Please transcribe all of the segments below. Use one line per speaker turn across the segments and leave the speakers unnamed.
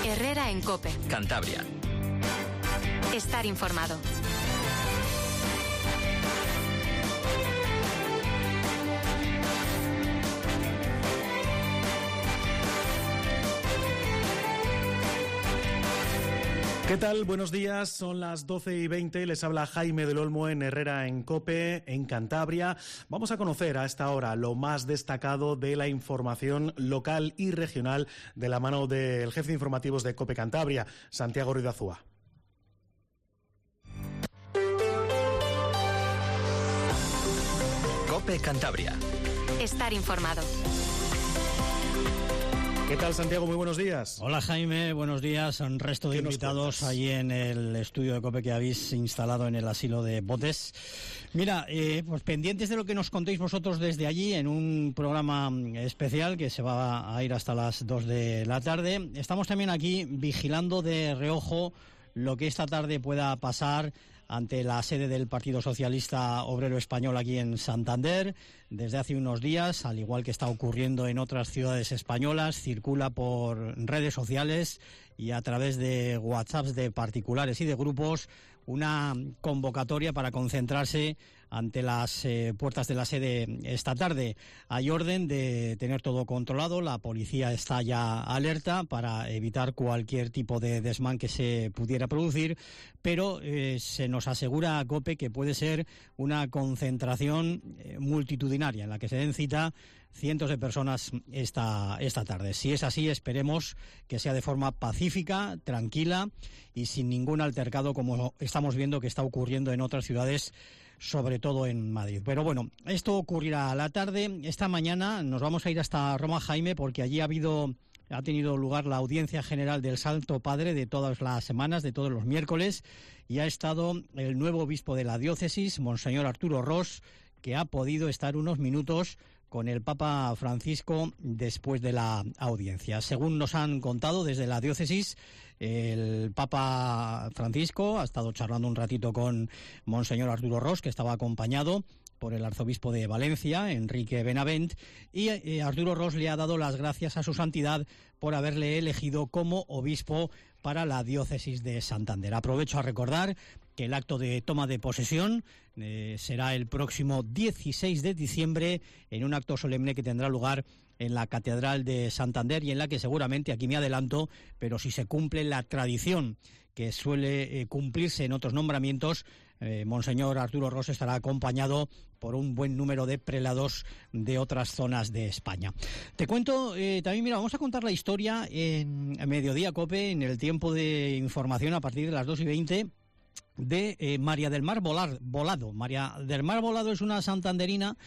Herrera en COPE.
Cantabria.
Estar informado.
¿Qué tal? Buenos días, son las 12:20, les habla Jaime del Olmo en Herrera en COPE, en Cantabria. Vamos a conocer a esta hora lo más destacado de la información local y regional de la mano del jefe de informativos de COPE Cantabria, Santiago Ruiz de Azúa.
COPE Cantabria.
Estar informado.
¿Qué tal, Santiago? Muy buenos días.
Hola, Jaime, buenos días. Un resto de invitados allí en el estudio de COPE que habéis instalado en el asilo de Botes. Mira, pues pendientes de lo que nos contéis vosotros desde allí en un programa especial que se va a ir hasta las 2 de la tarde. Estamos también aquí vigilando de reojo lo que esta tarde pueda pasar ante la sede del Partido Socialista Obrero Español aquí en Santander. Desde hace unos días, al igual que está ocurriendo en otras ciudades españolas, circula por redes sociales y a través de WhatsApps de particulares y de grupos una convocatoria para concentrarse ante las puertas de la sede esta tarde. Hay orden de tener todo controlado, la policía está ya alerta para evitar cualquier tipo de desmán que se pudiera producir, pero se nos asegura a COPE que puede ser una concentración multitudinaria en la que se den cita cientos de personas esta tarde. Si es así, esperemos que sea de forma pacífica, tranquila y sin ningún altercado como estamos viendo que está ocurriendo en otras ciudades, sobre todo en Madrid. Pero bueno, esto ocurrirá a la tarde. Esta mañana nos vamos a ir hasta Roma, Jaime, porque allí ha tenido lugar la audiencia general del Santo Padre de todas las semanas, de todos los miércoles, y ha estado el nuevo obispo de la diócesis, Monseñor Arturo Ros, que ha podido estar unos minutos con el Papa Francisco después de la audiencia. Según nos han contado desde la diócesis, el Papa Francisco ha estado charlando un ratito con Monseñor Arturo Ros, que estaba acompañado por el arzobispo de Valencia, Enrique Benavent, y Arturo Ros le ha dado las gracias a su santidad por haberle elegido como obispo para la diócesis de Santander. Aprovecho a recordar que el acto de toma de posesión será el próximo 16 de diciembre en un acto solemne que tendrá lugar en la Catedral de Santander y en la que seguramente, aquí me adelanto, pero si se cumple la tradición que suele cumplirse en otros nombramientos, Monseñor Arturo Ros estará acompañado por un buen número de prelados de otras zonas de España. Te cuento, también, mira, vamos a contar la historia en Mediodía COPE, en el tiempo de información a partir de las 2:20, de María del Mar Volado. María del Mar Volado es una santanderina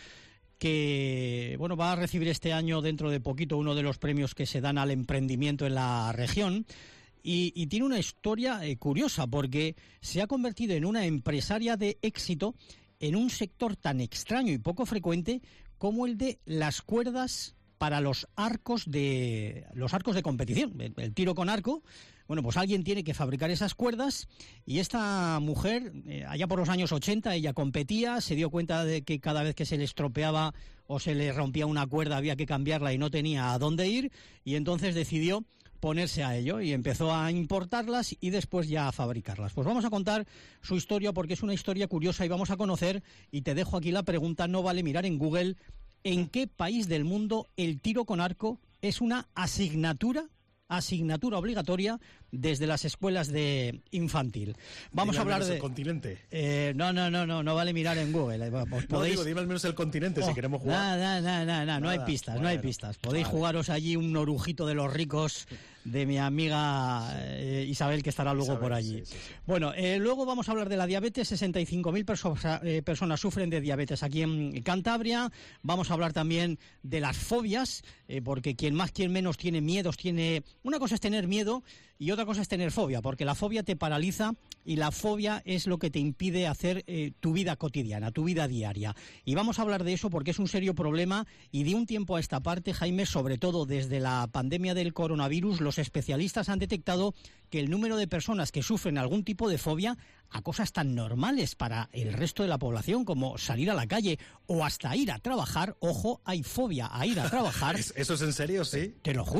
que va a recibir este año, dentro de poquito, uno de los premios que se dan al emprendimiento en la región. Y tiene una historia curiosa, porque se ha convertido en una empresaria de éxito en un sector tan extraño y poco frecuente como el de las cuerdas para los arcos de competición, el tiro con arco. Bueno, pues alguien tiene que fabricar esas cuerdas y esta mujer, allá por los años 80, ella competía, se dio cuenta de que cada vez que se le estropeaba o se le rompía una cuerda había que cambiarla y no tenía a dónde ir, y entonces decidió ponerse a ello y empezó a importarlas y después ya a fabricarlas. Pues vamos a contar su historia porque es una historia curiosa y vamos a conocer, y te dejo aquí la pregunta, no vale mirar en Google, ¿en qué país del mundo el tiro con arco es una asignatura obligatoria desde las escuelas de infantil? Vamos a hablar de
el continente.
No vale mirar en Google.
Dime al menos el continente si queremos jugar.
No hay pistas. Podéis jugaros allí un orujito de los ricos de mi amiga Isabel, que estará luego por allí. Sí. Bueno, luego vamos a hablar de la diabetes. 65.000 personas sufren de diabetes aquí en Cantabria. Vamos a hablar también de las fobias, porque quien más, quien menos tiene miedos, una cosa es tener miedo y otra cosa es tener fobia, porque la fobia te paraliza y la fobia es lo que te impide hacer tu vida cotidiana, tu vida diaria. Y vamos a hablar de eso porque es un serio problema, y de un tiempo a esta parte, Jaime, sobre todo desde la pandemia del coronavirus, los especialistas han detectado que el número de personas que sufren algún tipo de fobia a cosas tan normales para el resto de la población como salir a la calle o hasta ir a trabajar, ojo, hay fobia a ir a trabajar.
¿Eso es en serio, sí?
Te lo juro.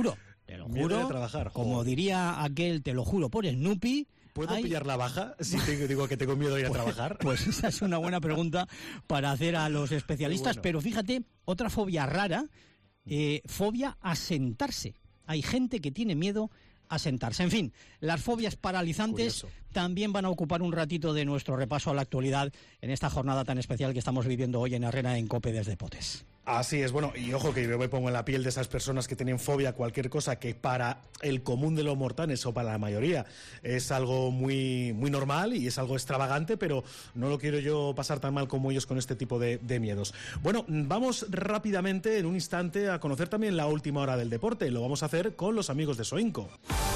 Te lo juro.
De trabajar.
Como diría aquel, te lo juro por Snoopy.
¿Puedo pillar la baja si digo que tengo miedo de ir a trabajar?
Pues esa es una buena pregunta para hacer a los especialistas. Bueno. Pero fíjate, otra fobia rara, fobia a sentarse. Hay gente que tiene miedo a sentarse. En fin, las fobias paralizantes también van a ocupar un ratito de nuestro repaso a la actualidad en esta jornada tan especial que estamos viviendo hoy en Herrera en COPE desde Potes.
Así es, bueno, y ojo que yo me pongo en la piel de esas personas que tienen fobia a cualquier cosa que para el común de los mortales o para la mayoría es algo muy, muy normal y es algo extravagante, pero no lo quiero yo pasar tan mal como ellos con este tipo de miedos. Bueno, vamos rápidamente en un instante a conocer también la última hora del deporte. Lo vamos a hacer con los amigos de Soinco.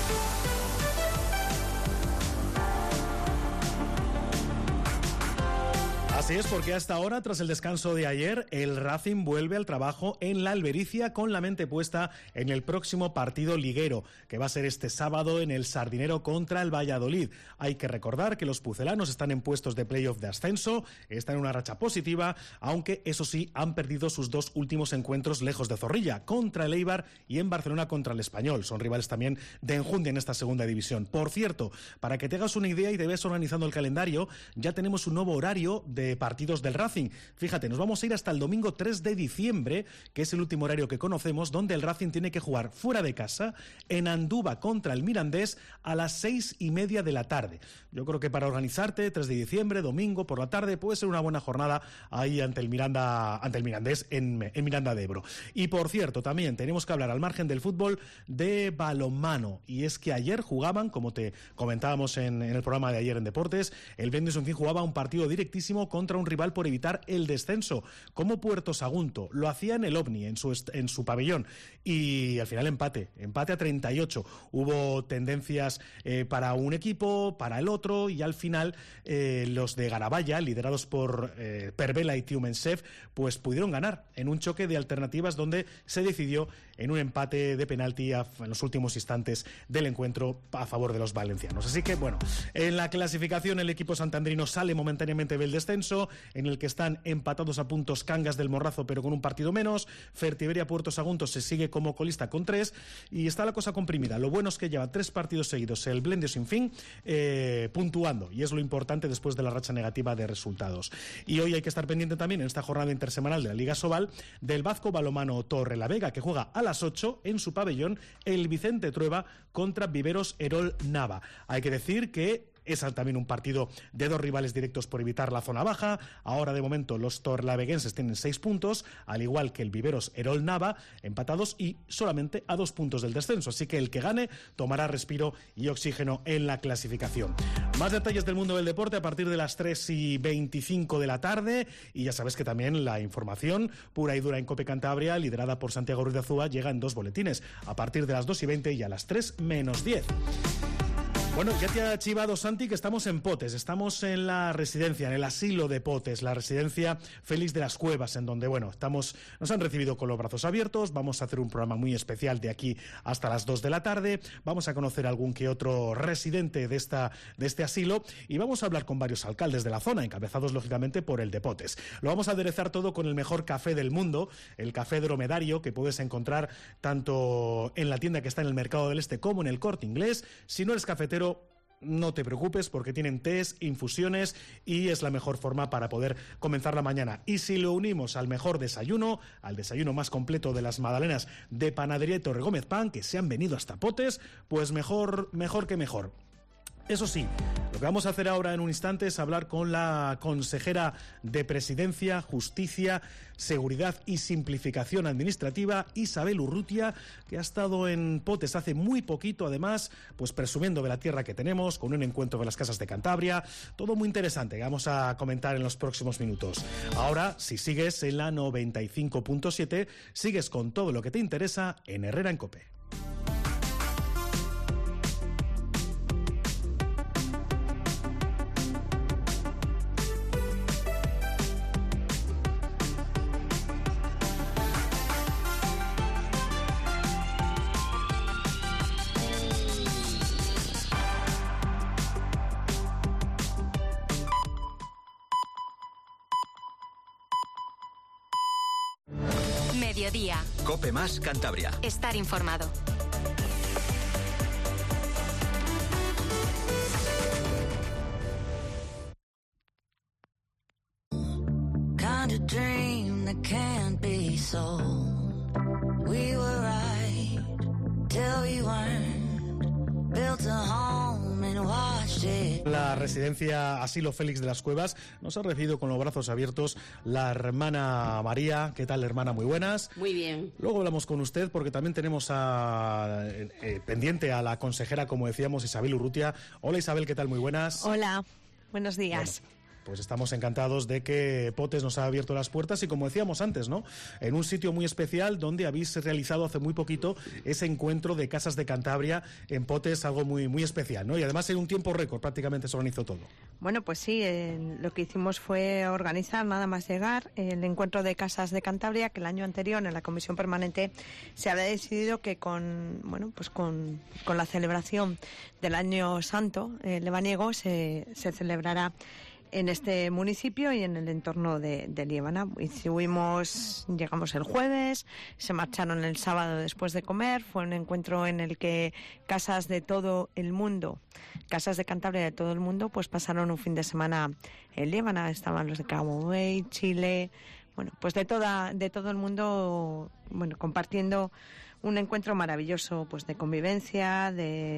Así es, porque hasta ahora, tras el descanso de ayer, el Racing vuelve al trabajo en la Albericia con la mente puesta en el próximo partido liguero, que va a ser este sábado en el Sardinero contra el Valladolid. Hay que recordar que los pucelanos están en puestos de playoff de ascenso, están en una racha positiva, aunque eso sí, han perdido sus dos últimos encuentros lejos de Zorrilla, contra el Eibar y en Barcelona contra el Español. Son rivales también de enjundia en esta segunda división. Por cierto, para que te hagas una idea y te veas organizando el calendario, ya tenemos un nuevo horario de partidos del Racing. Fíjate, nos vamos a ir hasta el domingo 3 de diciembre, que es el último horario que conocemos, donde el Racing tiene que jugar fuera de casa en Andúba contra el Mirandés a las 6:30 de la tarde. Yo creo que para organizarte, 3 de diciembre, domingo por la tarde, puede ser una buena jornada ahí ante el Mirandés en Miranda de Ebro. Y por cierto, también tenemos que hablar al margen del fútbol de balonmano, y es que ayer jugaban, como te comentábamos en el programa de ayer en Deportes, el Blendes en fin jugaba un partido directísimo contra un rival por evitar el descenso, como Puerto Sagunto. Lo hacía en el OVNI, en su pabellón, y al final empate a 38. Hubo tendencias para un equipo, para el otro, y al final los de Garabaya, liderados por Pervela y Tiumensev, pues pudieron ganar en un choque de alternativas donde se decidió en un empate de penalti en los últimos instantes del encuentro a favor de los valencianos. Así que, bueno, en la clasificación el equipo santandrino sale momentáneamente del descenso, en el que están empatados a puntos Cangas del Morrazo, pero con un partido menos. Fertiberia Puerto Sagunto se sigue como colista con 3, y está la cosa comprimida. Lo bueno es que lleva 3 partidos seguidos el Blende sin fin, puntuando, y es lo importante después de la racha negativa de resultados. Y hoy hay que estar pendiente también en esta jornada intersemanal de la Liga Sobal del Bazco Balomano Torrelavega, que juega a las 8 en su pabellón el Vicente Trueba contra Viveros Erol Nava. Hay que decir que es también un partido de dos rivales directos por evitar la zona baja. Ahora de momento los torlaveguenses tienen 6 puntos, al igual que el Viveros Erol Nava, empatados y solamente a 2 puntos del descenso. Así que el que gane tomará respiro y oxígeno en la clasificación. Más detalles del mundo del deporte a partir de las 3:25 de la tarde. Y ya sabes que también la información pura y dura en COPE Cantabria, liderada por Santiago Ruiz de Azúa, llega en 2 boletines, a partir de las 2:20 y a las 3:10. Bueno, ya te ha chivado, Santi, que estamos en Potes, estamos en la residencia, en el asilo de Potes, la residencia Félix de las Cuevas, en donde, bueno, nos han recibido con los brazos abiertos. Vamos a hacer un programa muy especial de aquí hasta las 2 de la tarde, vamos a conocer algún que otro residente de este asilo, y vamos a hablar con varios alcaldes de la zona, encabezados lógicamente por el de Potes. Lo vamos a aderezar todo con el mejor café del mundo, el café dromedario, que puedes encontrar tanto en la tienda que está en el Mercado del Este como en el Corte Inglés. Si no eres cafetero, no te preocupes, porque tienen tés, infusiones, y es la mejor forma para poder comenzar la mañana. Y si lo unimos al mejor desayuno, al desayuno más completo de las magdalenas de Panadería y Torre Gómez Pan, que se han venido hasta Potes, pues mejor que mejor. Eso sí, lo que vamos a hacer ahora en un instante es hablar con la consejera de Presidencia, Justicia, Seguridad y Simplificación Administrativa, Isabel Urrutia, que ha estado en Potes hace muy poquito, además, pues presumiendo de la tierra que tenemos, con un encuentro de las casas de Cantabria, todo muy interesante que vamos a comentar en los próximos minutos. Ahora, si sigues en la 95.7, sigues con todo lo que te interesa en Herrera en COPE.
Mediodía.
COPE más Cantabria.
Estar informado.
La residencia Asilo Félix de las Cuevas nos ha recibido con los brazos abiertos la hermana María. ¿Qué tal, hermana? Muy buenas.
Muy bien.
Luego hablamos con usted porque también tenemos pendiente a la consejera, como decíamos, Isabel Urrutia. Hola, Isabel, ¿qué tal? Muy buenas.
Hola, buenos días.
Bueno, pues estamos encantados de que Potes nos ha abierto las puertas y, como decíamos antes, ¿no?, en un sitio muy especial donde habéis realizado hace muy poquito ese encuentro de Casas de Cantabria en Potes, algo muy, muy especial, ¿no? Y además en un tiempo récord prácticamente se organizó todo.
Bueno, pues sí, lo que hicimos fue organizar, nada más llegar, el encuentro de Casas de Cantabria, que el año anterior en la Comisión Permanente se había decidido que con la celebración del Año Santo lebaniego se celebrará en este municipio y en el entorno de Liébana. Llegamos el jueves, se marcharon el sábado después de comer. Fue un encuentro en el que casas de todo el mundo, casas de Cantabria de todo el mundo, pues pasaron un fin de semana en Liébana. Estaban los de Cabo Verde, Chile, bueno, pues de todo el mundo, bueno, compartiendo un encuentro maravilloso, pues de convivencia,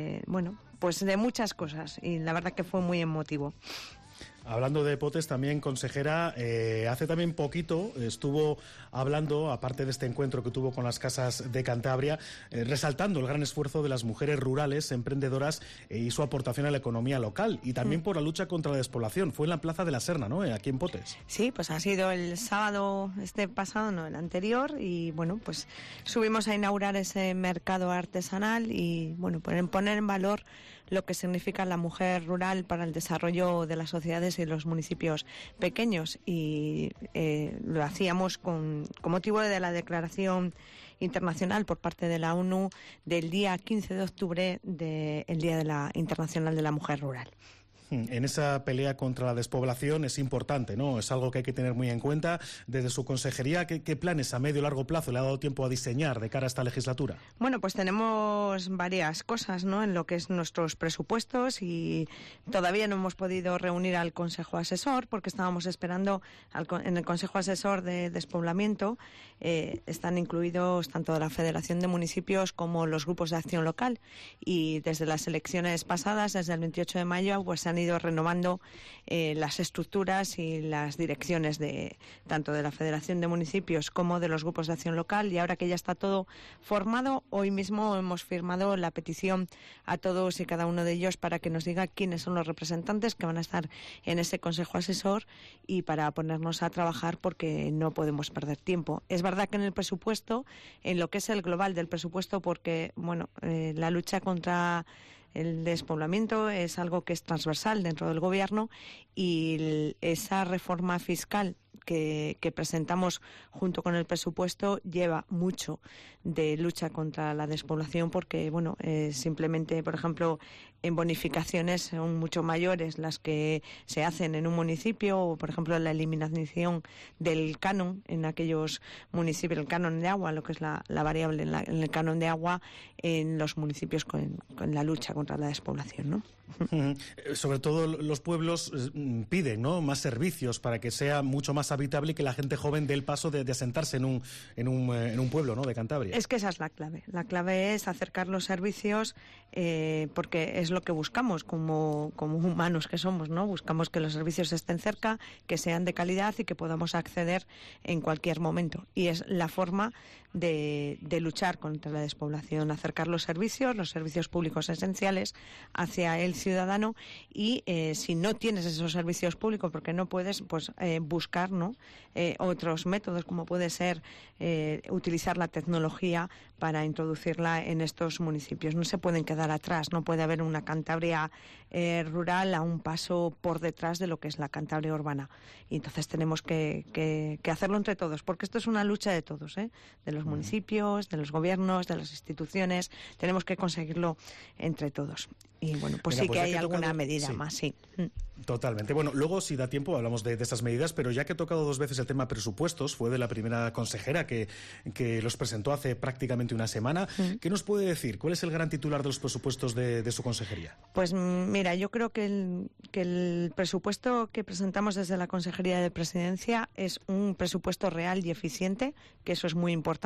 pues de muchas cosas, y la verdad que fue muy emotivo.
Hablando de Potes, también, consejera, hace también poquito estuvo hablando, aparte de este encuentro que tuvo con las Casas de Cantabria, resaltando el gran esfuerzo de las mujeres rurales, emprendedoras, y su aportación a la economía local, y también por la lucha contra la despoblación. Fue en la Plaza de la Serna, ¿no?, aquí en Potes.
Sí, pues ha sido el sábado pasado, no, el anterior, y bueno, pues subimos a inaugurar ese mercado artesanal y, bueno, poner en valor lo que significa la mujer rural para el desarrollo de las sociedades y los municipios pequeños, y lo hacíamos con motivo de la declaración internacional por parte de la ONU del día 15 de octubre, el Día Internacional de la Mujer Rural.
En esa pelea contra la despoblación es importante, ¿no? Es algo que hay que tener muy en cuenta. Desde su consejería, ¿qué planes a medio y largo plazo le ha dado tiempo a diseñar de cara a esta legislatura?
Bueno, pues tenemos varias cosas, ¿no?, en lo que es nuestros presupuestos, y todavía no hemos podido reunir al Consejo Asesor porque estábamos esperando en el Consejo Asesor de Despoblamiento. Están incluidos tanto la Federación de Municipios como los grupos de acción local, y desde las elecciones pasadas, desde el 28 de mayo, pues se han ido renovando las estructuras y las direcciones tanto de la Federación de Municipios como de los grupos de acción local, y ahora que ya está todo formado, hoy mismo hemos firmado la petición a todos y cada uno de ellos para que nos diga quiénes son los representantes que van a estar en ese Consejo Asesor, y para ponernos a trabajar porque no podemos perder tiempo. Es verdad que en el presupuesto, en lo que es el global del presupuesto, porque la lucha contra el despoblamiento es algo que es transversal dentro del Gobierno, y esa reforma fiscal que presentamos junto con el presupuesto lleva mucho de lucha contra la despoblación, porque simplemente, por ejemplo, en bonificaciones son mucho mayores las que se hacen en un municipio, o por ejemplo la eliminación del canon en aquellos municipios, el canon de agua, lo que es la variable en el canon de agua en los municipios con la lucha contra la despoblación, ¿no?
Sobre todo los pueblos piden, ¿no?, más servicios para que sea mucho más habitable y que la gente joven dé el paso de asentarse en un pueblo, ¿no?, de Cantabria.
Es que esa es la clave. La clave es acercar los servicios, porque es lo que buscamos como humanos que somos, ¿no? Buscamos que los servicios estén cerca, que sean de calidad y que podamos acceder en cualquier momento. Y es la forma de luchar contra la despoblación, acercar los servicios públicos esenciales hacia el ciudadano, y si no tienes esos servicios públicos porque no puedes, pues buscar, ¿no?, otros métodos, como puede ser utilizar la tecnología para introducirla en estos municipios. No se pueden quedar atrás, no puede haber una Cantabria rural a un paso por detrás de lo que es la Cantabria urbana. Y entonces tenemos que hacerlo entre todos, porque esto es una lucha de todos, de los municipios, de los gobiernos, de las instituciones. Tenemos que conseguirlo entre todos. Y bueno, pues sí que hay alguna medida más, sí.
Totalmente. Bueno, luego, si da tiempo, hablamos de estas medidas, pero ya que he tocado dos veces el tema presupuestos, fue de la primera consejera que los presentó hace prácticamente una semana. ¿Qué nos puede decir? ¿Cuál es el gran titular de los presupuestos de su consejería?
Pues mira, yo creo que el presupuesto que presentamos desde la Consejería de Presidencia es un presupuesto real y eficiente, que eso es muy importante.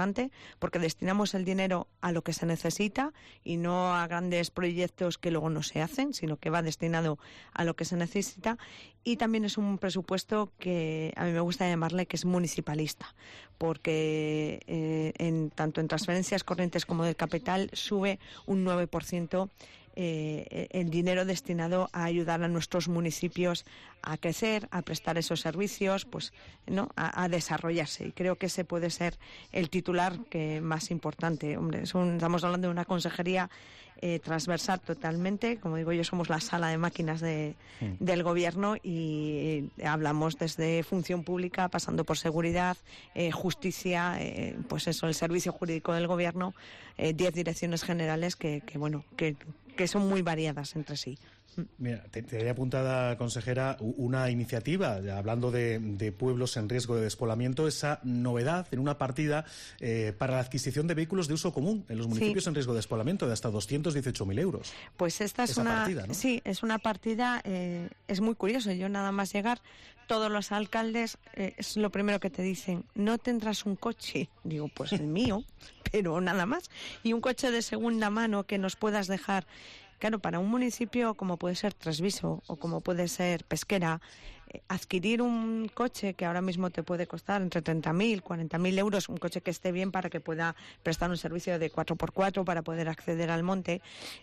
importante, porque destinamos el dinero a lo que se necesita y no a grandes proyectos que luego no se hacen, sino que va destinado a lo que se necesita. Y también es un presupuesto que a mí me gusta llamarle que es municipalista, porque tanto en transferencias corrientes como del capital sube un 9% el dinero destinado a ayudar a nuestros municipios a crecer, a prestar esos servicios, pues, ¿no?, a desarrollarse. Y creo que ese puede ser el titular que más importante. Hombre, estamos hablando de una consejería transversal totalmente. Como digo yo, somos la sala de máquinas del gobierno y hablamos desde función pública, pasando por seguridad, justicia, pues eso, el servicio jurídico del gobierno, 10 direcciones generales que son muy variadas entre sí.
Mira, tenía apuntada, consejera, una iniciativa, hablando de pueblos en riesgo de despoblamiento, esa novedad en una partida para la adquisición de vehículos de uso común en los municipios en riesgo de despoblamiento de hasta 218.000 euros.
Pues esta es una partida, ¿no? Sí, es una partida, es muy curioso. Yo nada más llegar, todos los alcaldes, es lo primero que te dicen: no tendrás un coche. Digo, pues el mío, pero nada más. Y un coche de segunda mano que nos puedas dejar. Claro, para un municipio como puede ser Treviso o como puede ser Pesquera, adquirir un coche que ahora mismo te puede costar entre 30.000, 40.000 euros, un coche que esté bien para que pueda prestar un servicio de 4x4 para poder acceder al monte,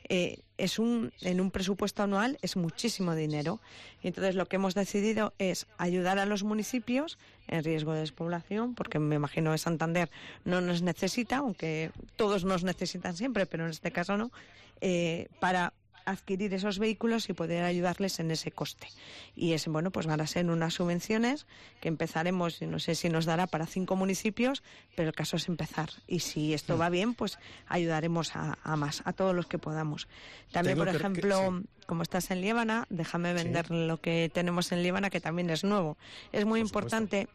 en un presupuesto anual es muchísimo dinero. Y entonces lo que hemos decidido es ayudar a los municipios en riesgo de despoblación, porque me imagino que Santander no nos necesita, aunque todos nos necesitan siempre, pero en este caso no, para adquirir esos vehículos y poder ayudarles en ese coste. Y pues van a ser unas subvenciones que empezaremos, no sé si nos dará para 5 municipios, pero el caso es empezar. Y si esto va bien, pues ayudaremos a más, a todos los que podamos. También, por ejemplo, como estás en Liébana, déjame vender lo que tenemos en Liébana, que también es nuevo. Es muy importante.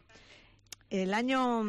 El año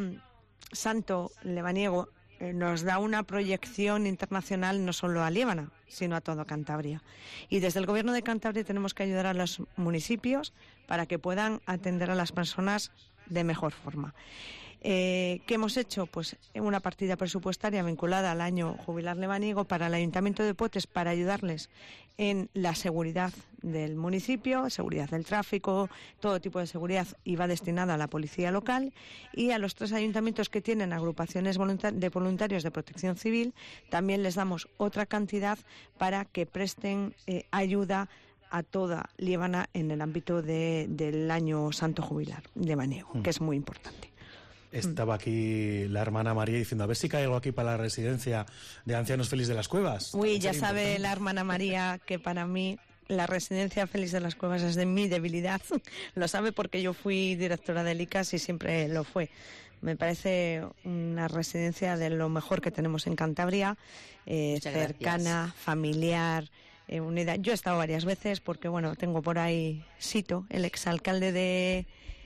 santo lebaniego nos da una proyección internacional no solo a Liébana, sino a toda Cantabria. Y desde el Gobierno de Cantabria tenemos que ayudar a los municipios para que puedan atender a las personas de mejor forma. ¿Qué hemos hecho? Pues una partida presupuestaria vinculada al año jubilar lebaniego para el Ayuntamiento de Potes, para ayudarles en la seguridad del municipio, seguridad del tráfico, todo tipo de seguridad, y va destinada a la policía local. Y a los 3 ayuntamientos que tienen agrupaciones de voluntarios de protección civil también les damos otra cantidad para que presten ayuda a toda Liébana en el ámbito del año santo jubilar lebaniego, que es muy importante.
Estaba aquí la hermana María diciendo, a ver si cae algo aquí para la residencia de ancianos Félix de las Cuevas.
Uy, ya sabe la hermana María que para mí la residencia Félix de las Cuevas es de mi debilidad. Lo sabe porque yo fui directora del ICAS y siempre lo fue. Me parece una residencia de lo mejor que tenemos en Cantabria, cercana, familiar, unida. Yo he estado varias veces porque, tengo por ahí Sito, el exalcalde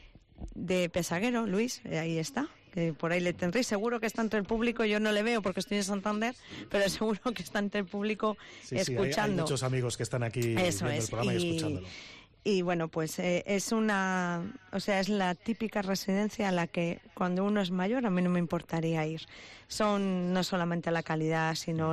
de Pesaguero, Luis, ahí está, que por ahí le tendréis, seguro que está entre el público. Yo no le veo porque estoy en Santander, pero seguro que está entre el público escuchando.
Hay muchos amigos que están aquí viendo el programa y escuchándolo.
Y es es la típica residencia a la que cuando uno es mayor a mí no me importaría ir. Son no solamente la calidad, sino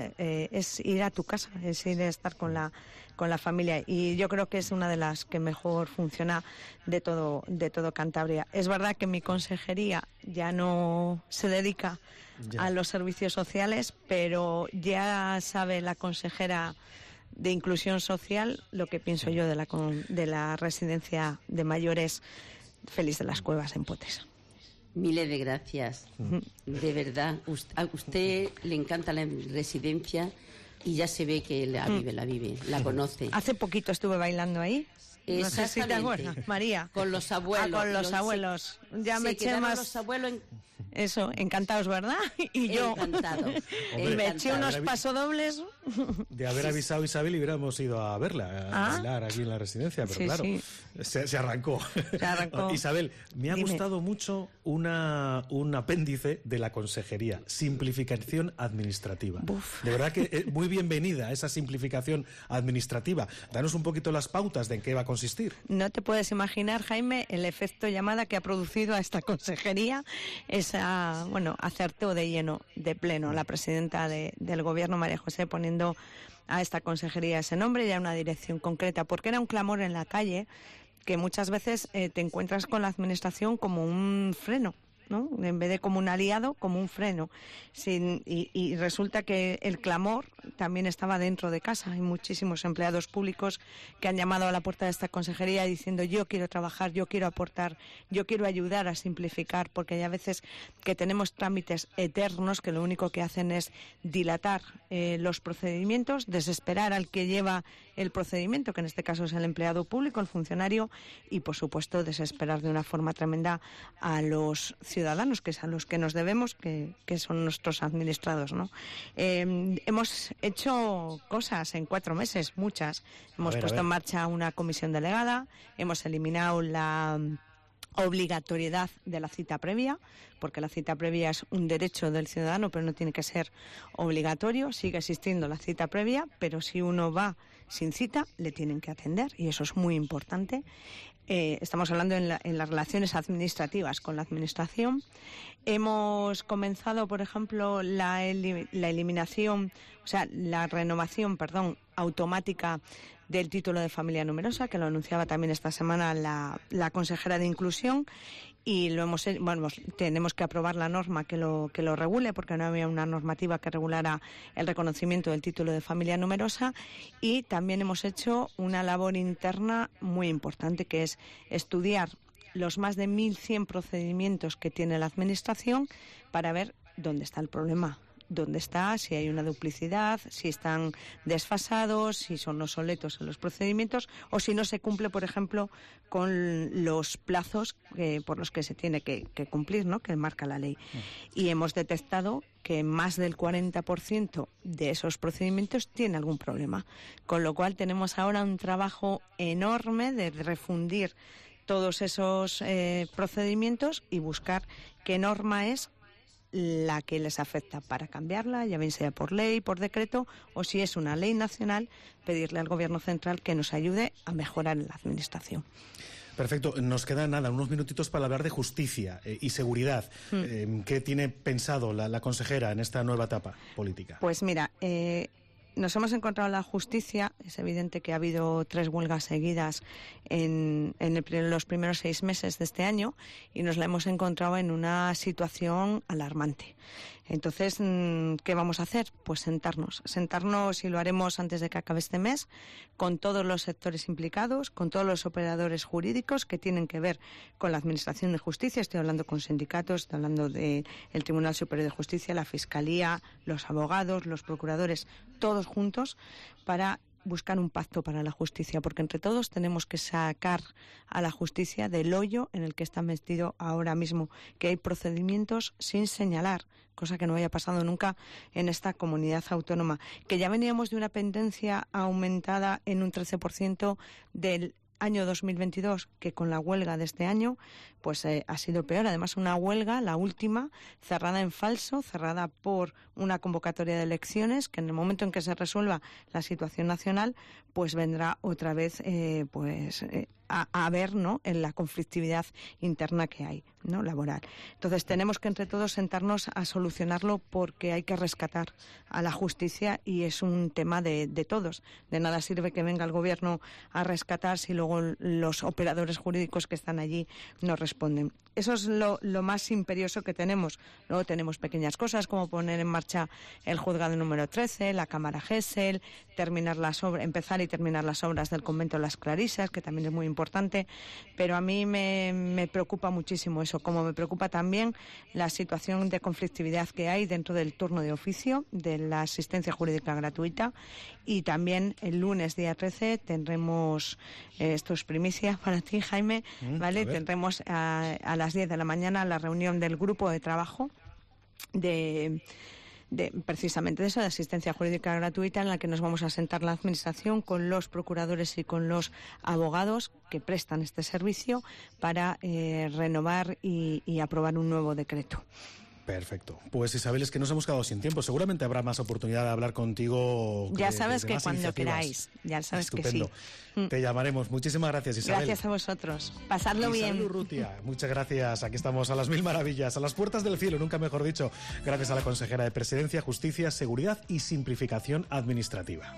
es ir a tu casa, es ir a estar con la familia, y yo creo que es una de las que mejor funciona de todo Cantabria. Es verdad que mi consejería ya no se dedica a los servicios sociales, pero ya sabe la consejera de Inclusión Social lo que pienso yo de la residencia de mayores Félix de las Cuevas en Potes.
Miles de gracias, de verdad. A usted le encanta la residencia y ya se ve que la vive, la conoce.
Hace poquito estuve bailando ahí. No sé si te acuerdas, María.
Con los abuelos.
Con los abuelos. Ya me eché más.
Los abuelos
Eso, encantados, ¿verdad? Y yo.
Encantado.
Y me eché unos pasodobles.
De haber avisado a Isabel, hubiéramos ido a verla, a bailar aquí en la residencia, pero claro, se arrancó. Isabel, me ha gustado mucho un apéndice de la consejería, simplificación administrativa. De verdad que muy bienvenida esa simplificación administrativa. Danos un poquito las pautas de en qué va a consistir.
No te puedes imaginar, Jaime, el efecto llamada que ha producido a esta consejería esa acertó de lleno, de pleno, la presidenta del Gobierno, María José, poniendo a esta consejería ese nombre y a una dirección concreta, porque era un clamor en la calle que muchas veces te encuentras con la administración como un freno, ¿no? En vez de como un aliado, como un freno. Y resulta que el clamor también estaba dentro de casa. Hay muchísimos empleados públicos que han llamado a la puerta de esta consejería diciendo: yo quiero trabajar, yo quiero aportar, yo quiero ayudar a simplificar, porque hay a veces que tenemos trámites eternos que lo único que hacen es dilatar los procedimientos, desesperar al que lleva el procedimiento, que en este caso es el empleado público, el funcionario, y por supuesto desesperar de una forma tremenda a los ciudadanos, que es a los que nos debemos, que son nuestros administrados, ¿no? Hemos hecho cosas en 4 meses, muchas. Hemos puesto en marcha una comisión delegada, hemos eliminado la obligatoriedad de la cita previa, porque la cita previa es un derecho del ciudadano, pero no tiene que ser obligatorio. Sigue existiendo la cita previa, pero si uno va sin cita, le tienen que atender, y eso es muy importante. Estamos hablando en las relaciones administrativas con la Administración. Hemos comenzado, por ejemplo, la renovación automática del título de familia numerosa, que lo anunciaba también esta semana la consejera de Inclusión, y tenemos que aprobar la norma que lo regule, porque no había una normativa que regulara el reconocimiento del título de familia numerosa. Y también hemos hecho una labor interna muy importante, que es estudiar los más de 1.100 procedimientos que tiene la Administración para ver dónde está el problema, dónde está, si hay una duplicidad, si están desfasados, si son obsoletos en los procedimientos, o si no se cumple, por ejemplo, con los plazos por los que se tiene que cumplir, ¿no?, que marca la ley. Y hemos detectado que más del 40% de esos procedimientos tiene algún problema, con lo cual tenemos ahora un trabajo enorme de refundir todos esos procedimientos y buscar qué norma es la que les afecta para cambiarla, ya bien sea por ley, por decreto, o si es una ley nacional, pedirle al Gobierno central que nos ayude a mejorar la Administración.
Perfecto. Nos quedan unos minutitos para hablar de justicia y seguridad. ¿Qué tiene pensado la consejera en esta nueva etapa política?
Pues mira, nos hemos encontrado la justicia. Es evidente que ha habido 3 huelgas seguidas en los primeros 6 meses de este año, y nos la hemos encontrado en una situación alarmante. Entonces, ¿qué vamos a hacer? Pues sentarnos, y lo haremos antes de que acabe este mes, con todos los sectores implicados, con todos los operadores jurídicos que tienen que ver con la Administración de Justicia. Estoy hablando con sindicatos, estoy hablando del Tribunal Superior de Justicia, la Fiscalía, los abogados, los procuradores, todos juntos, para buscar un pacto para la justicia, porque entre todos tenemos que sacar a la justicia del hoyo en el que está metido ahora mismo, que hay procedimientos sin señalar, cosa que no haya pasado nunca en esta comunidad autónoma, que ya veníamos de una pendencia aumentada en un 13% del año 2022, que con la huelga de este año pues ha sido peor. Además, una huelga, la última, cerrada en falso, cerrada por una convocatoria de elecciones, que en el momento en que se resuelva la situación nacional, pues vendrá otra vez a ver, ¿no?, en la conflictividad interna que hay, ¿no?, laboral. Entonces tenemos que entre todos sentarnos a solucionarlo, porque hay que rescatar a la justicia, y es un tema de todos. De nada sirve que venga el Gobierno a rescatar si luego los operadores jurídicos que están allí no responden. Eso es lo más imperioso que tenemos. Luego tenemos pequeñas cosas como poner en marcha el juzgado número 13, la Cámara Gesell, empezar y terminar las obras del convento de las Clarisas, que también es muy importante, pero a mí me preocupa muchísimo eso, como me preocupa también la situación de conflictividad que hay dentro del turno de oficio, de la asistencia jurídica gratuita, y también el lunes, día 13, tendremos, esto es primicia para ti, Jaime, ¿vale? Tendremos a las 10 de la mañana la reunión del grupo de trabajo precisamente de eso, de asistencia jurídica gratuita, en la que nos vamos a sentar la Administración con los procuradores y con los abogados que prestan este servicio para renovar y aprobar un nuevo decreto.
Perfecto. Pues Isabel, es que nos hemos quedado sin tiempo. Seguramente habrá más oportunidad de hablar contigo.
Ya sabes que cuando queráis. Ya sabes
Estupendo.
que sí.
Te llamaremos. Muchísimas gracias, Isabel.
Gracias a vosotros. Pasadlo bien.
Isabel Urrutia, muchas gracias. Aquí estamos a las mil maravillas, a las puertas del cielo, nunca mejor dicho. Gracias a la consejera de Presidencia, Justicia, Seguridad y Simplificación Administrativa.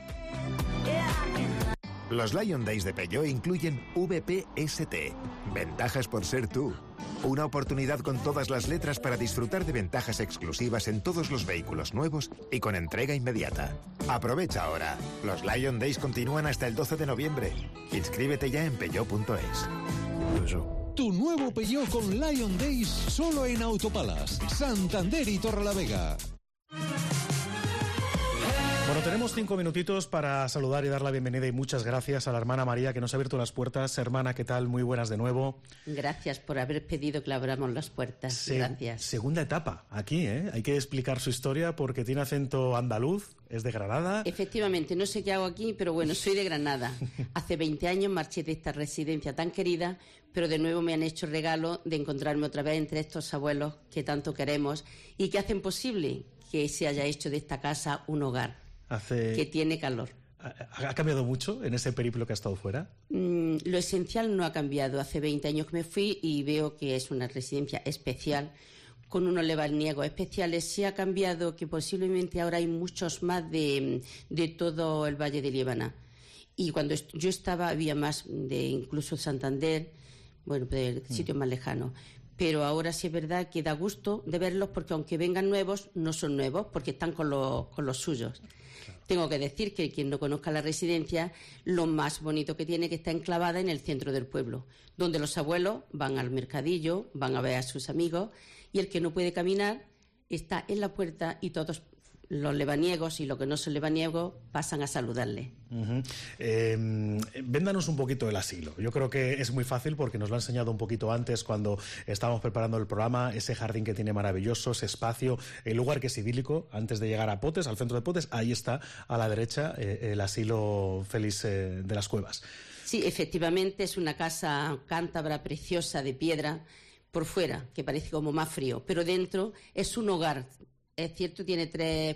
Los Lion Days de Peugeot incluyen VPST, ventajas por ser tú. Una oportunidad con todas las letras para disfrutar de ventajas exclusivas en todos los vehículos nuevos y con entrega inmediata. Aprovecha ahora. Los Lion Days continúan hasta el 12 de noviembre. Inscríbete ya en peugeot.es.
Tu nuevo Peugeot con Lion Days solo en Autopalas, Santander y Torrelavega.
Bueno, tenemos 5 minutitos para saludar y dar la bienvenida y muchas gracias a la hermana María que nos ha abierto las puertas. Hermana, ¿qué tal? Muy buenas de nuevo.
Gracias por haber pedido que le abramos las puertas. Gracias.
Segunda etapa aquí, ¿eh? Hay que explicar su historia porque tiene acento andaluz, es de Granada.
Efectivamente, no sé qué hago aquí, pero bueno, soy de Granada. Hace 20 años marché de esta residencia tan querida, pero de nuevo me han hecho el regalo de encontrarme otra vez entre estos abuelos que tanto queremos y que hacen posible que se haya hecho de esta casa un hogar. Que tiene calor.
¿Ha cambiado mucho en ese periplo que ha estado fuera?
Lo esencial no ha cambiado. Hace 20 años que me fui y veo que es una residencia especial, con unos lebaniegos especiales. Sí ha cambiado que posiblemente ahora hay muchos más de todo el Valle de Liébana. Y cuando yo estaba había más de incluso Santander, bueno, de sitios más lejanos. Pero ahora sí es verdad que da gusto de verlos porque aunque vengan nuevos, no son nuevos porque están con los suyos. Tengo que decir que quien no conozca la residencia, lo más bonito que tiene que está enclavada en el centro del pueblo, donde los abuelos van al mercadillo, van a ver a sus amigos y el que no puede caminar está en la puerta y todos los lebaniegos y los que no son lebaniegos pasan a saludarle.
Véndanos un poquito el asilo. Yo creo que es muy fácil porque nos lo ha enseñado un poquito antes cuando estábamos preparando el programa, ese jardín que tiene maravilloso, ese espacio, el lugar que es idílico, antes de llegar a Potes, al centro de Potes, ahí está a la derecha el asilo Félix de las Cuevas.
Sí, efectivamente es una casa cántabra preciosa de piedra por fuera, que parece como más frío, pero dentro es un hogar. Es cierto, tiene tres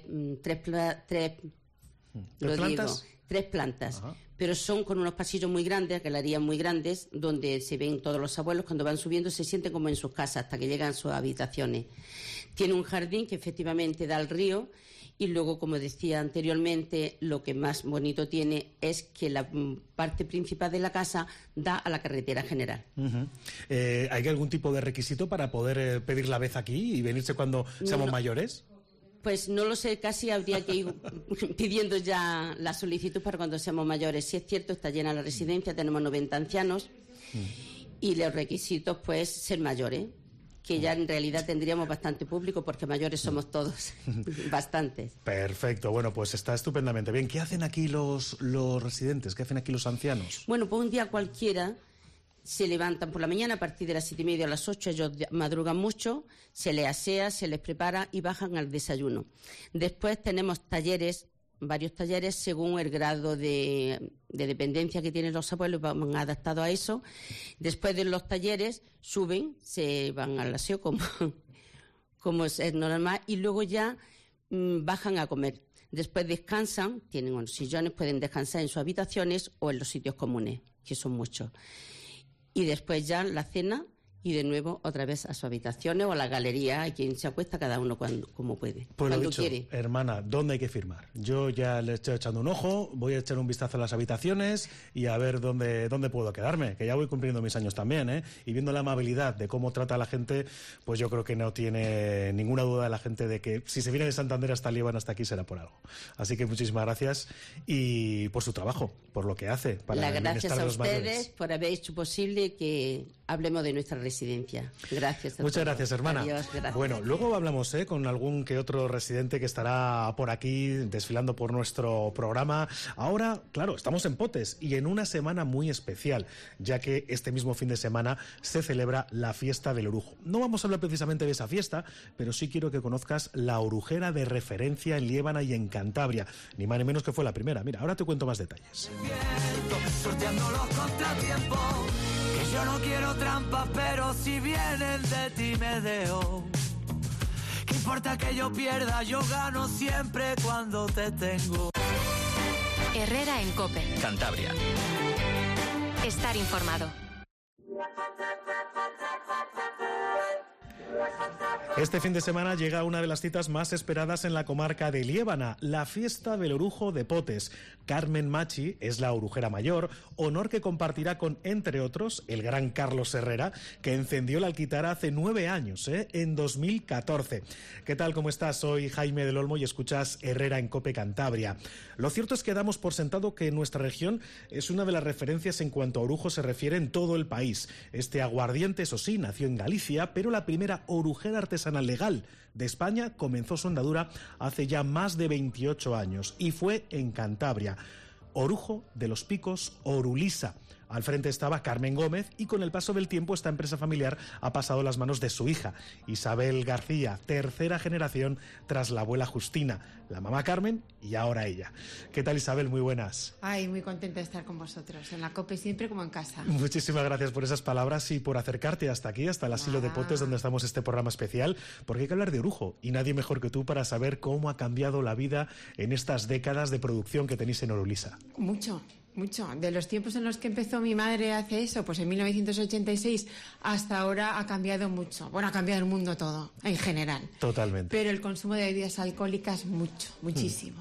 plantas,
Ajá.
Pero son con unos pasillos muy grandes, galerías muy grandes, donde se ven todos los abuelos, cuando van subiendo se sienten como en sus casas hasta que llegan a sus habitaciones. Tiene un jardín que efectivamente da al río y luego, como decía anteriormente, lo que más bonito tiene es que la parte principal de la casa da a la carretera general.
¿Hay algún tipo de requisito para poder pedir la vez aquí y venirse cuando seamos mayores?
Pues no lo sé, casi habría que ir pidiendo ya la solicitud para cuando seamos mayores. Si es cierto, está llena la residencia, tenemos 90 ancianos y los requisitos, pues, ser mayores, que ya en realidad tendríamos bastante público porque mayores somos todos, bastantes.
Perfecto, bueno, pues está estupendamente bien. ¿Qué hacen aquí los residentes? ¿Qué hacen aquí los ancianos?
Bueno, pues un día cualquiera se levantan por la mañana a partir de las 7:30 a las 8, ellos madrugan mucho, se les asea, se les prepara y bajan al desayuno. Después tenemos talleres, varios talleres según el grado de dependencia que tienen los abuelos, van adaptados a eso. Después de los talleres suben, se van al aseo como es normal y luego ya bajan a comer. Después descansan, tienen unos sillones, pueden descansar en sus habitaciones o en los sitios comunes, que son muchos. Y después ya la cena y de nuevo otra vez a sus habitaciones o a la galería, a quien se acuesta cada uno como puede,
pues
cuando
lo dicho,
quiere.
Hermana, ¿dónde hay que firmar? Yo ya le estoy echando un ojo, voy a echar un vistazo a las habitaciones y a ver dónde puedo quedarme, que ya voy cumpliendo mis años también, ¿eh? Y viendo la amabilidad de cómo trata a la gente, pues yo creo que no tiene ninguna duda la gente de que si se viene de Santander hasta Líbano hasta aquí será por algo. Así que muchísimas gracias y por su trabajo, por lo que hace para el bienestar de los mayores. Las gracias
a ustedes por haber hecho posible que hablemos de nuestra residencia. Gracias.
Muchas gracias, hermana.
Adiós, gracias.
Bueno, luego hablamos con algún que otro residente que estará por aquí desfilando por nuestro programa. Ahora, claro, estamos en Potes y en una semana muy especial, ya que este mismo fin de semana se celebra la fiesta del orujo. No vamos a hablar precisamente de esa fiesta, pero sí quiero que conozcas la orujera de referencia en Liébana y en Cantabria. Ni más ni menos que fue la primera. Mira, ahora te cuento más detalles.
Sorteando los contratiempos, que yo no quiero trampas, pero si vienen de ti me dejo. Que importa que yo pierda, yo gano siempre cuando te tengo.
Herrera en COPE.
Cantabria.
Estar informado.
Este fin de semana llega una de las citas más esperadas en la comarca de Liébana, la fiesta del orujo de Potes. Carmen Machi es la orujera mayor, honor que compartirá con, entre otros, el gran Carlos Herrera, que encendió la alquitara hace 9 años, en 2014. ¿Qué tal? ¿Cómo estás? Soy Jaime del Olmo y escuchas Herrera en COPE Cantabria. Lo cierto es que damos por sentado que nuestra región es una de las referencias en cuanto a orujo se refiere en todo el país. Este aguardiente, eso sí, nació en Galicia, pero la primera orujera artesanal legal de España comenzó su andadura hace ya más de 28 años y fue en Cantabria. Orujo de los Picos Orulisa. Al frente estaba Carmen Gómez y con el paso del tiempo esta empresa familiar ha pasado a las manos de su hija, Isabel García, tercera generación tras la abuela Justina, la mamá Carmen y ahora ella. ¿Qué tal, Isabel? Muy buenas.
Ay, muy contenta de estar con vosotros, en la COPE siempre como en casa.
Muchísimas gracias por esas palabras y por acercarte hasta aquí, hasta el asilo de Potes donde estamos este programa especial, porque hay que hablar de orujo y nadie mejor que tú para saber cómo ha cambiado la vida en estas décadas de producción que tenéis en Orulisa.
Mucho. De los tiempos en los que empezó mi madre hace eso, pues en 1986 hasta ahora ha cambiado mucho. Bueno, ha cambiado el mundo todo, en general.
Totalmente.
Pero el consumo de bebidas alcohólicas muchísimo.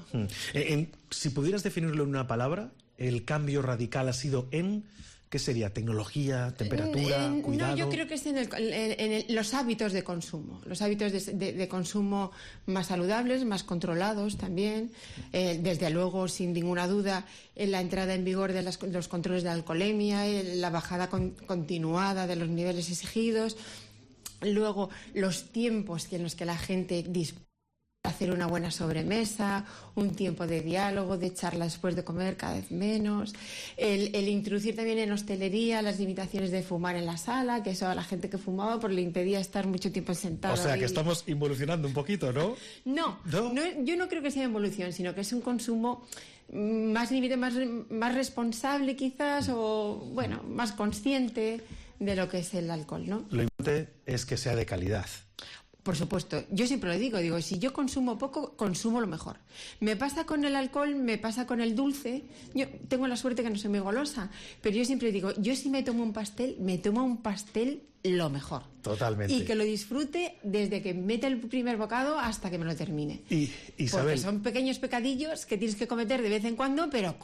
Si pudieras definirlo en una palabra, el cambio radical ha sido en... ¿Qué sería? ¿Tecnología, temperatura, cuidado?
No, yo creo que es en los hábitos de consumo. Los hábitos de consumo más saludables, más controlados también. Desde luego, sin ninguna duda, la entrada en vigor de los controles de alcoholemia, la bajada continuada de los niveles exigidos. Luego, los tiempos en los que la gente dispone hacer una buena sobremesa, un tiempo de diálogo, de charla después de comer cada vez menos, el introducir también en hostelería las limitaciones de fumar en la sala, que eso a la gente que fumaba pues le impedía estar mucho tiempo sentado.
O sea, que estamos involucionando un poquito, ¿no?
No, yo no creo que sea involución, sino que es un consumo más responsable quizás, o bueno, más consciente de lo que es el alcohol, ¿no?
Lo importante es que sea de calidad.
Por supuesto, yo siempre lo digo, si yo consumo poco, consumo lo mejor. Me pasa con el alcohol, me pasa con el dulce. Yo tengo la suerte que no soy muy golosa, pero yo siempre digo, yo si me tomo un pastel lo mejor.
Totalmente.
Y que lo disfrute desde que mete el primer bocado hasta que me lo termine.
Y Isabel,
porque son pequeños pecadillos que tienes que cometer de vez en cuando, pero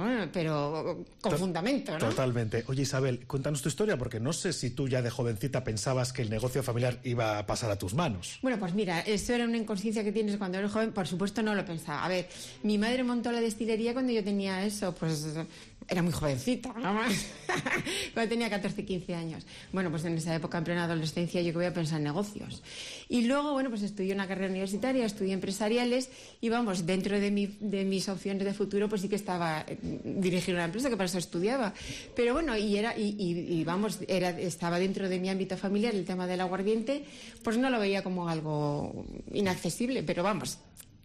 con fundamento, ¿no?
Totalmente. Oye, Isabel, cuéntanos tu historia, porque no sé si tú ya de jovencita pensabas que el negocio familiar iba a pasar a tus manos.
Bueno, pues mira, eso era una inconsciencia que tienes cuando eres joven. Por supuesto no lo pensaba. A ver, mi madre montó la destilería cuando yo tenía eso, pues... Era muy jovencita, ¿no? Cuando tenía 14, 15 años. Bueno, pues en esa época, en plena adolescencia, yo que voy a pensar en negocios. Y luego, bueno, pues estudié una carrera universitaria, estudié empresariales y, vamos, dentro de mis opciones de futuro, pues sí que estaba dirigir una empresa, que para eso estudiaba. Pero bueno, estaba dentro de mi ámbito familiar el tema del aguardiente, pues no lo veía como algo inaccesible, pero vamos...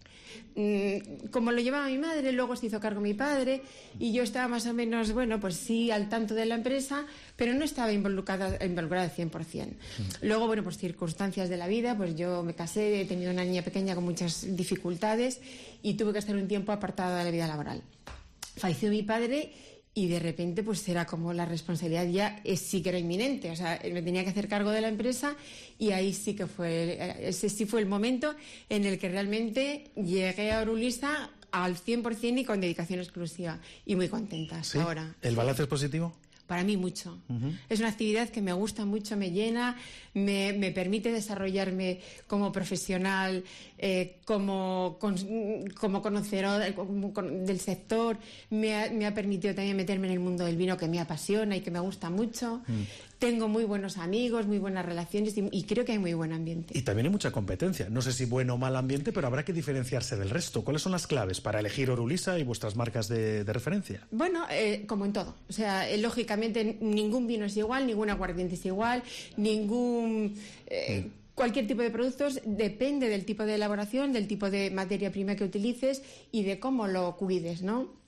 Como lo llevaba mi madre, luego se hizo cargo mi padre y yo estaba más o menos, bueno, pues sí, al tanto de la empresa, pero no estaba involucrada al 100%. Luego, bueno, pues circunstancias de la vida, pues yo me casé, he tenido una niña pequeña con muchas dificultades y tuve que estar un tiempo apartada de la vida laboral. Falleció mi padre y de repente pues era como la responsabilidad ya sí que era inminente, o sea, me tenía que hacer cargo de la empresa y ahí sí que ese sí fue el momento en el que realmente llegué a Orulisa al 100% y con dedicación exclusiva y muy contenta hasta ahora.
¿El balance es positivo?
Para mí mucho. Es una actividad que me gusta mucho, me llena, me permite desarrollarme como profesional, como conocedora del sector. Me ha permitido también meterme en el mundo del vino, que me apasiona y que me gusta mucho. Tengo muy buenos amigos, muy buenas relaciones y creo que hay muy buen ambiente.
Y también hay mucha competencia. No sé si bueno o mal ambiente, pero habrá que diferenciarse del resto. ¿Cuáles son las claves para elegir Orulisa y vuestras marcas de referencia?
Bueno, como en todo. O sea, lógicamente ningún vino es igual, ningún aguardiente es igual, cualquier tipo de productos depende del tipo de elaboración, del tipo de materia prima que utilices y de cómo lo cuides, ¿no?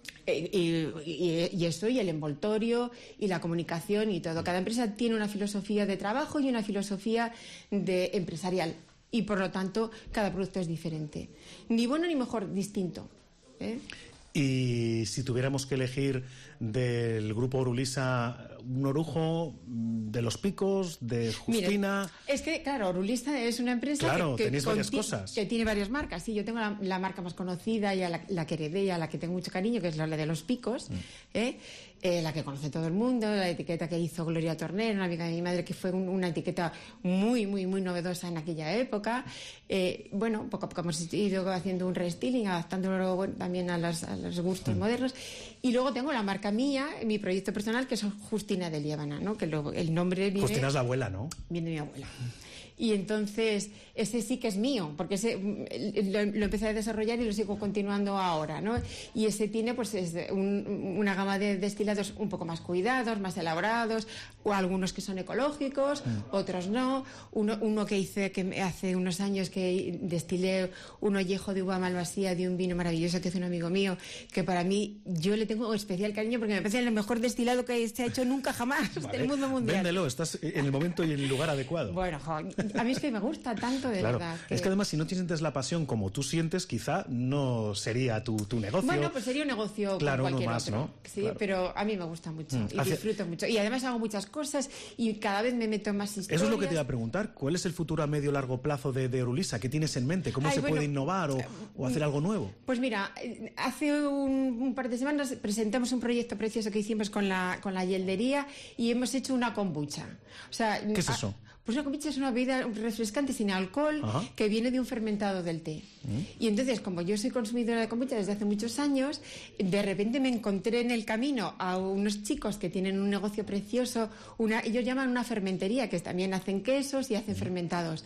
Y eso, y el envoltorio y la comunicación y todo. Cada empresa tiene una filosofía de trabajo y una filosofía empresarial. y por lo tanto cada producto es diferente. Ni bueno ni mejor, distinto.
Y si tuviéramos que elegir del grupo Orulisa un orujo de Los Picos, de Justina...
Mira, es que, claro, Orulisa es una empresa
tenéis varias cosas.
Que tiene varias marcas. Sí, yo tengo la marca más conocida y a la que heredé y a la que tengo mucho cariño, que es la de Los Picos, la que conoce todo el mundo, la etiqueta que hizo Gloria Torner, una amiga de mi madre, que fue una etiqueta muy, muy, muy novedosa en aquella época. Bueno, poco a poco hemos ido haciendo un restyling, adaptándolo también a los gustos modernos. Y luego tengo la marca mía, mi proyecto personal, que es Justina de Liébana, ¿no? Que el nombre viene...
Justina es la abuela, ¿no?
Viene de mi abuela. Y entonces, ese sí que es mío, porque ese lo empecé a desarrollar y lo sigo continuando ahora, ¿no? Y ese tiene, pues, una gama de destilados un poco más cuidados, más elaborados, o algunos que son ecológicos, otros no. Uno que hice hace unos años, que destilé un ollejo de uva malvasía de un vino maravilloso que hizo un amigo mío, que para mí, yo le tengo especial cariño porque me parece el mejor destilado que se ha hecho nunca jamás del mundo mundial.
Véndelo, estás en el momento y en el lugar adecuado.
Bueno, a mí es que me gusta tanto, de verdad.
Es que además, si no sientes la pasión como tú sientes, quizá no sería tu negocio.
Bueno, pues sería un negocio como cualquier
más,
otro.
¿no?
Sí,
claro.
Pero a mí me gusta mucho y disfruto mucho. Y además hago muchas cosas y cada vez me meto más historias.
Eso es lo que te iba a preguntar. ¿Cuál es el futuro a medio o largo plazo de Orulisa? ¿Qué tienes en mente? ¿Cómo se puede innovar o hacer algo nuevo?
Pues mira, hace un par de semanas presentamos un proyecto precioso que hicimos con la hieldería y hemos hecho una kombucha. O sea,
¿qué es eso?
Pues una kombucha es una bebida refrescante sin alcohol que viene de un fermentado del té. Y entonces, como yo soy consumidora de kombucha desde hace muchos años, de repente me encontré en el camino a unos chicos que tienen un negocio precioso, ellos llaman una fermentería, que también hacen quesos y hacen fermentados.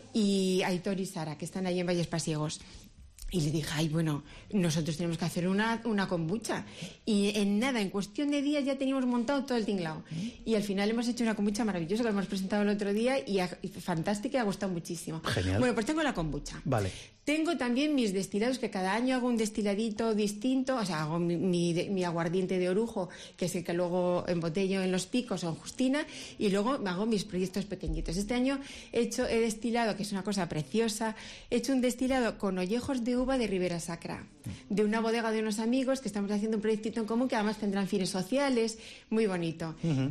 Y Aitor y Sara, que están ahí en Valles Pasiegos. Y le dije, bueno, nosotros tenemos que hacer una kombucha. Y en cuestión de días ya teníamos montado todo el tinglao. Y al final hemos hecho una kombucha maravillosa que hemos presentado el otro día y fantástica y ha gustado muchísimo.
Genial.
Bueno, pues tengo la kombucha.
Vale.
Tengo también mis destilados, que cada año hago un destiladito distinto. O sea, hago mi aguardiente de orujo, que es el que luego embotello en Los Picos o en Justina, y luego hago mis proyectos pequeñitos. Este año he destilado, que es una cosa preciosa, he hecho un destilado con ollejos de uva de Ribera Sacra, de una bodega de unos amigos, que estamos haciendo un proyectito en común, que además tendrán fines sociales, muy bonito.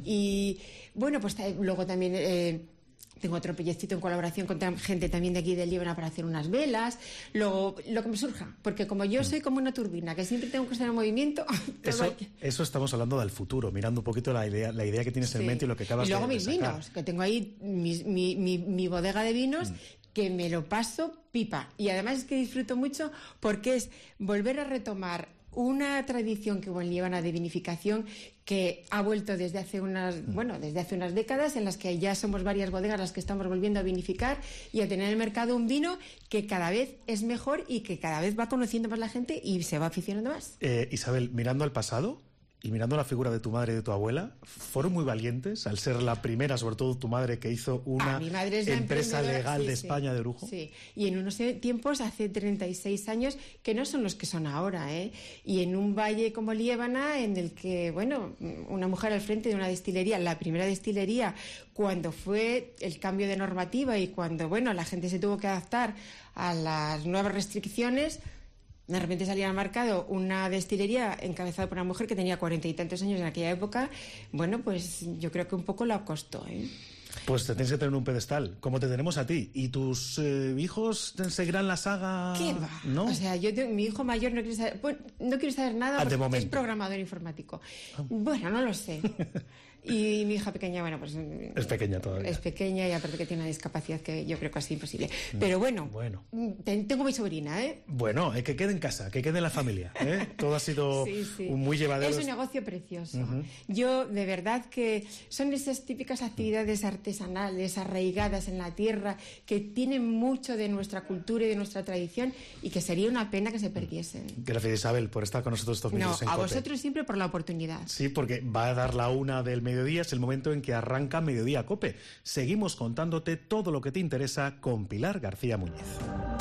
Y bueno, pues luego también... tengo otro proyectito en colaboración con gente también de aquí de Líbana para hacer unas velas. Luego, lo que me surja, porque como yo soy como una turbina, que siempre tengo que estar en movimiento...
Eso estamos hablando del futuro, mirando un poquito la idea que tienes en mente y lo que acabas de sacar.
Y luego mis vinos, que tengo ahí mi bodega de vinos, que me lo paso pipa. Y además es que disfruto mucho porque es volver a retomar una tradición que hubo en Líbana de vinificación, que ha vuelto desde hace unas décadas, en las que ya somos varias bodegas las que estamos volviendo a vinificar y a tener en el mercado un vino que cada vez es mejor y que cada vez va conociendo más la gente y se va aficionando más.
Isabel, mirando al pasado y mirando la figura de tu madre y de tu abuela, fueron muy valientes al ser la primera, sobre todo tu madre, que hizo una empresa legal de España de orujo.
Sí, y en unos tiempos, hace 36 años, que no son los que son ahora, y en un valle como Liébana, en el que, una mujer al frente de una destilería, la primera destilería, cuando fue el cambio de normativa y cuando, la gente se tuvo que adaptar a las nuevas restricciones, de repente salía al mercado una destilería encabezada por una mujer que tenía 40 y tantos años en aquella época. Pues yo creo que un poco la costó,
Pues te tienes que tener un pedestal, como te tenemos a ti. ¿Y tus hijos seguirán la saga?
¿Qué va?
¿No?
O sea, mi hijo mayor no quiere saber nada porque es programador informático. Bueno, no lo sé. Y mi hija pequeña, pues...
Es pequeña todavía.
Es pequeña y aparte que tiene una discapacidad que yo creo que es imposible. Pero tengo mi sobrina,
Bueno, que quede en casa, que quede en la familia, Todo ha sido muy llevadero.
Es un negocio precioso. Yo, de verdad que son esas típicas actividades artesanales, arraigadas en la tierra, que tienen mucho de nuestra cultura y de nuestra tradición y que sería una pena que se perdiesen.
Gracias, Isabel, por estar con nosotros estos minutos en COPE.
A vosotros siempre por la oportunidad.
Sí, porque va a dar la 1 del mediodía, es el momento en que arranca Mediodía COPE. Seguimos contándote todo lo que te interesa con Pilar García Muñiz.